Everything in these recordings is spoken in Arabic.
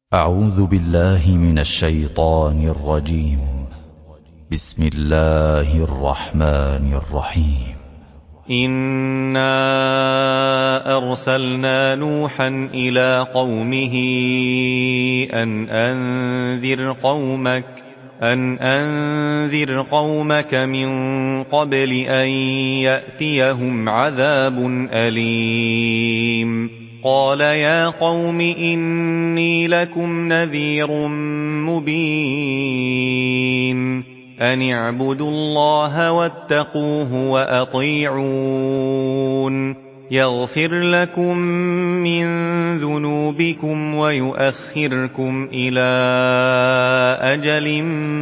أعوذ بالله من الشيطان الرجيم. بسم الله الرحمن الرحيم. إنا أرسلنا نوحا إلى قومه أن أنذر قومك من قبل أن يأتيهم عذاب أليم. قال يا قوم إني لكم نذير مبين أن اعبدوا الله واتقوه وأطيعون يغفر لكم من ذنوبكم ويؤخركم إلى أجل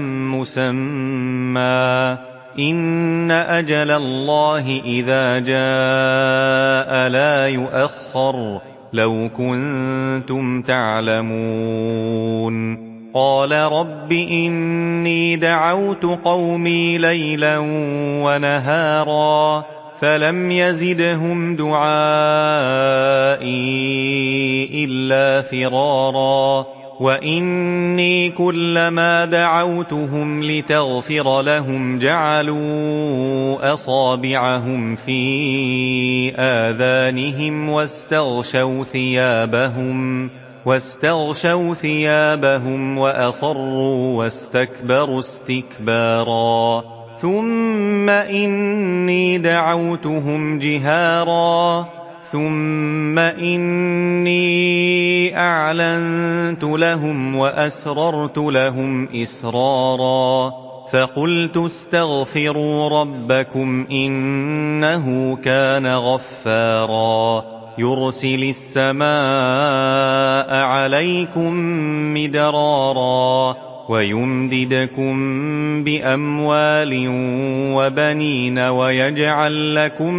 مسمى إن أجل الله إذا جاء لا يؤخر لو كنتم تعلمون. قال رب إني دعوت قومي ليلا ونهارا فلم يزدهم دعائي إلا فرارا وإني كلما دعوتهم لتغفر لهم جعلوا أصابعهم في آذانهم واستغشوا ثيابهم وأصروا واستكبروا استكبارا. ثم إني دعوتهم جهارا ثم إني أعلنت لهم وأسررت لهم إسرارا فقلت استغفروا ربكم إنه كان غفارا يرسل السماء عليكم مدرارا ويمددكم بأموال وبنين ويجعل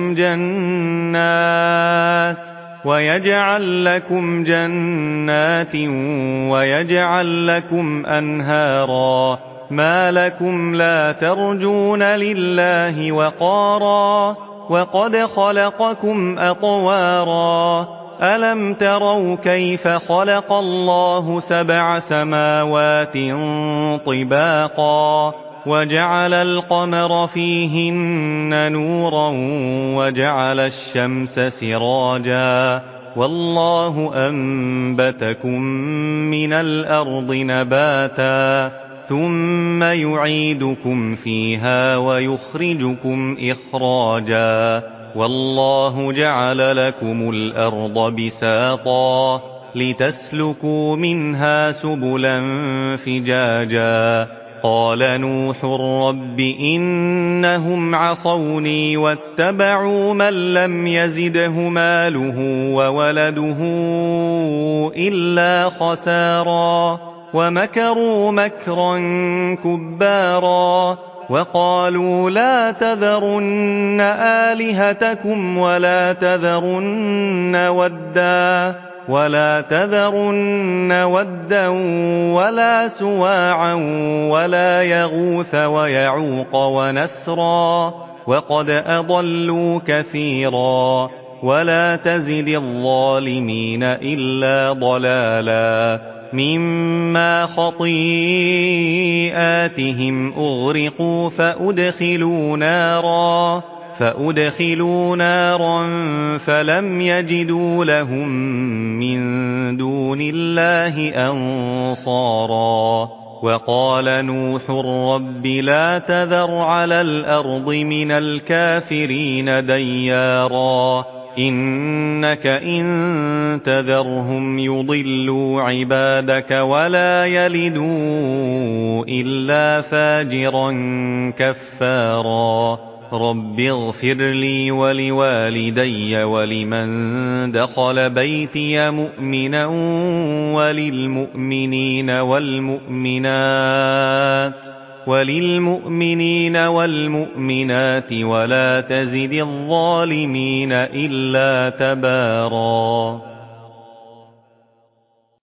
لكم جنات ويجعل لكم أنهارا ما لكم لا ترجون لله وقارا وقد خلقكم أطوارا ألم تروا كيف خلق الله 7 سماوات طباقا وجعل القمر فيهن نورا وجعل الشمس سراجا والله أنبتكم من الأرض نباتا ثم يعيدكم فيها ويخرجكم إخراجا والله جعل لكم الأرض بساطا لتسلكوا منها سبلا فجاجا. قال نوح رب إنهم عصوني واتبعوا من لم يزده ماله وولده إلا خسارا ومكروا مكرا كبارا وقالوا لا تذرن آلهتكم ولا تذرن ودا ولا سواعا ولا يغوث ويعوق ونسرا وقد أضلوا كثيرا ولا تزد الظالمين إلا ضلالا مما خطيئاتهم أغرقوا فأدخلوا نارا فلم يجدوا لهم من دون الله أنصارا. وقال نوح رب لا تذر على الأرض من الكافرين ديارا إنك إن تذرهم يضلوا عبادك ولا يلدوا إلا فاجرا كفارا. رب اغفر لي ولوالدي ولمن دخل بيتي مؤمنا وللمؤمنين والمؤمنات ولا تزد الظالمين إلا تبارا.